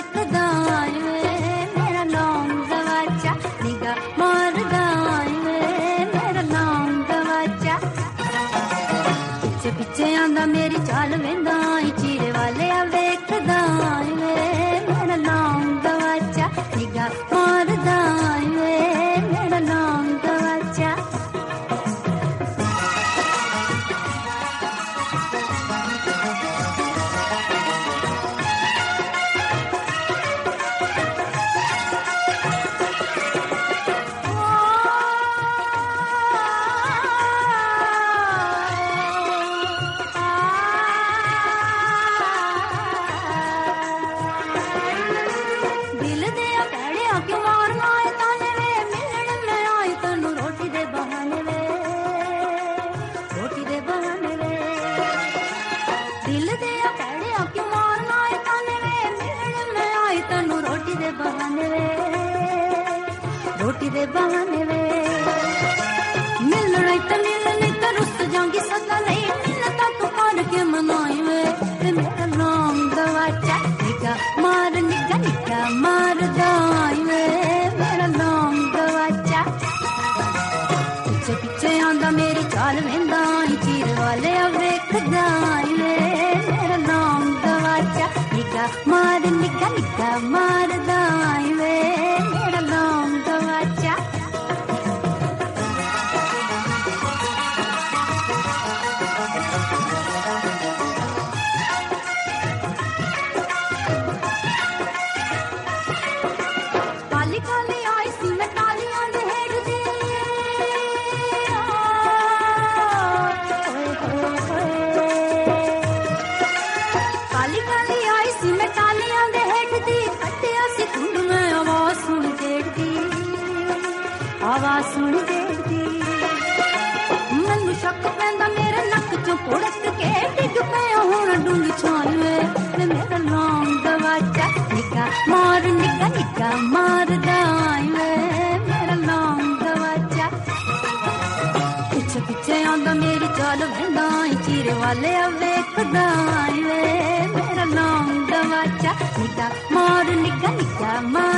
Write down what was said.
वेखदा मेरा लौंग गवाचा निगाह मारदा मेरा लौंग गवाचा पिछे पिछे आंदा मेरी चाल वेंदा चीरे वाले वेखदा मेरा लौंग गवाचा निगाह मारदा मेरा लौंग गवाचा रोटी दे बहाने वे मिलना तो मिलनी तो रुस जाऊंगी सदा नहीं मिलता तो पार के मनाई वे मेरा लौंग गवाचा निगाह मार दाई वे मेरा लौंग गवाचा पीछे पीछे आंदा मेरी चाल वेंदा चीर वाले वेखदा वे मेरा लौंग गवाचा निगाह मार दाई वे मेरा लौंग गवाचा काली काली आई सी मैं तालियां दे हेड दी काली काली आई सी मैं तालियां दे हेड दी कटिया सी धुंड में आवाज सुन जेड़दी मैनू शक पैंदा मेरे नक चों पुड़क के डिग पे हुण डूंगी छाई वे मेरा लौंग गवाचा निगाह मार दाई वे मेरा लौंग गवाचा पिछे पिछे आंदा मेरी चाल वेंदा चीरे वाले वेखदा वे मेरा लौंग गवाचा निगाह मार